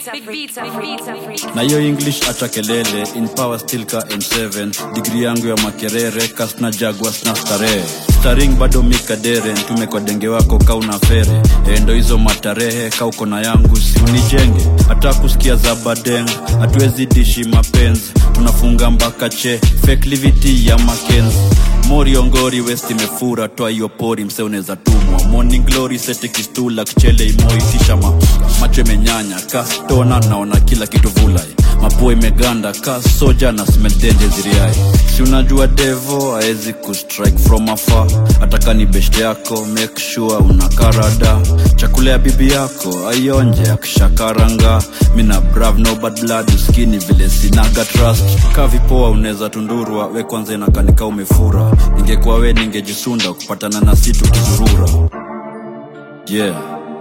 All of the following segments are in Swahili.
Na yo English acha kelele, in power still ka M7. Degree yangu ya makerere, cast na Jaguars na starehe. Starring bado mikadere, ntume kwa denge wako kauna fere. Endo hizo matarehe, kauko na yangu si unijenge. Hata kusikia za badeng, hatuwezi dishi mapenzi. Tunafunga mpaka che, fake livity ya Mackenzie. Mori ongori west imefura, toa hiyo pori mse uneza tumwa. Morning glory sete kistula, kichele imoi tisha macho imenyanya. Kastona naona kila kitu vulai. Mapua imeganda, soja na smell danger ziriai. Si unajua devo, haezi kustrike from afar. Ataka ni best yako, make sure unakarada. Chakule ya bibi yako, ayonje akishakaranga. Mina brave no bad blood, uskini vile sinaga trust. Kavipoa uneza tundurwa, we kwanza inakanika umefura. Ningekuwa we ningejisunda, kupatana na situ kizurura. Yeah,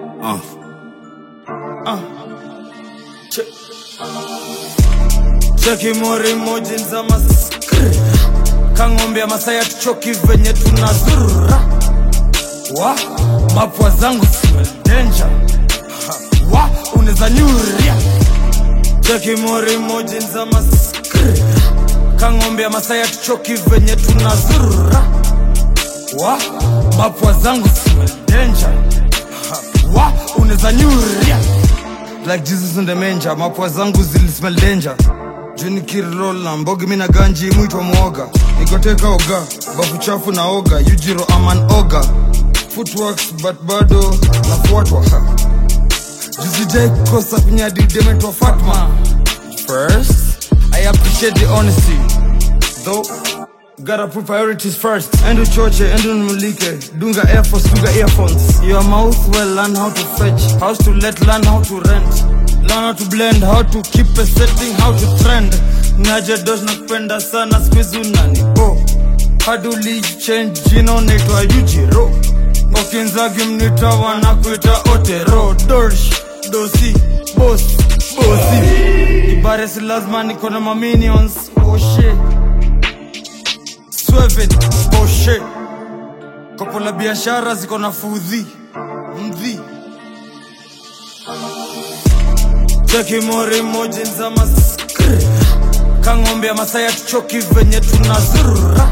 Cheki mori moji nza maskri. Kangombe ya masaya tuchoki venye tunazurura. Mapua zangu smell danger. Uneza nyuria. Cheki mori moji nza maskri. Kangombe ya masaya tuchoki venye tunazurura. Mapua zangu smell danger. Uneza nyuria. Like Jesus in the manger, mapua zangu zili smell danger. Juni kirol na mbogi mina ganji mwitwa mwoga. Nikoteka oga, bafu chafu na oga. Yujiro aman oga. Footworks but bado nafuatwa. Juzi jai kosa kunyadi demetwa Fatma. First, I appreciate the honesty. Though, gotta put priorities first. Endo choche, endo numulike. Dunga Air Force, dunga earphones. Your mouth well, learn how to fetch. House to let, learn how to rent. Learn how to blend, how to keep a setting, how to trend. Naja dosh nakupenda sana squeeze unani Haduli change jino netwa Yujiro. Okinzagi mnita wanakuita Otero. Dorsh, dosi, bossy. Ibare si lazima niko na ma minions. Oh shit. Swerve it, oh shit. Kopo la biashara ziko na fudhi. Mdhi. Cheki mori moji nza maskri. Kangombe ya masaya tuchoki venye tunazurura.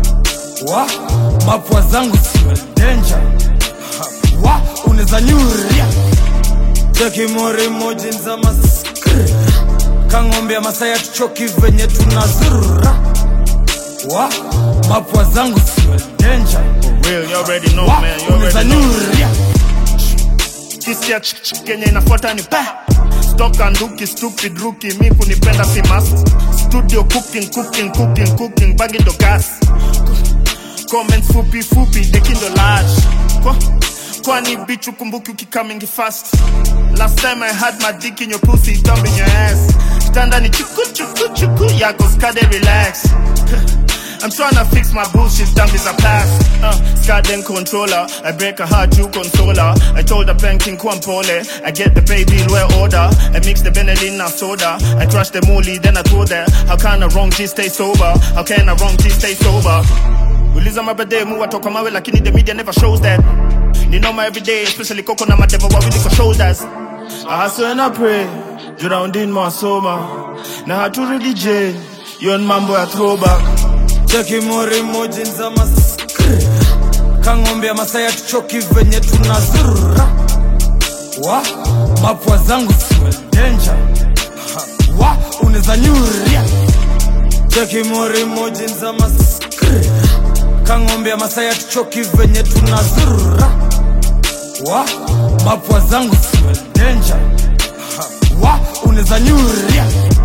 Mapua zangu smell danger. Uneza nyuria. Cheki mori moji nza maskri. Kangombe ya masaya tuchoki venye tunazurura. Mapua zangu smell danger. For real, you already know man, you already know. Kisia kenye inafuata ni pa. Stock and rookie, stupid rookie. Mi kunipenda si must. Studio cooking. Bagi do gas. Comments fupi. Dekindo large. Kwani bitch ukumbuki ukicoming fast. Last time I had my dick in your pussy, dumb in your ass. Standa ni chuku. Yako skade relax. I'm tryna fix my bullshit, dumb is a past. Skadden controller, I break a heart, you consoler. I told the banking Kwampole, I get the baby well order. I mix the Benelin and soda. I crush the moolie, then I told her, how can a wrong G stay sober? How can a wrong G stay sober? Uliza mabade, muwa toka mawe, lakini the media never shows that. Ni know my everyday, especially koko na madeva wawili kwa shoulders. I hustle and I pray, you round in my soma. Na hatu DJ, yon mambo ya throwback. Cheki mori moji nza maskri. Kangombe ya masaya tuchoki venye tunazurura. Mapua zangu smell danger. Uneza nyuria. Cheki mori moji nza maskri. Kangombe ya masaya tuchoki venye tunazurura. Mapua zangu smell danger. Uneza nyuria.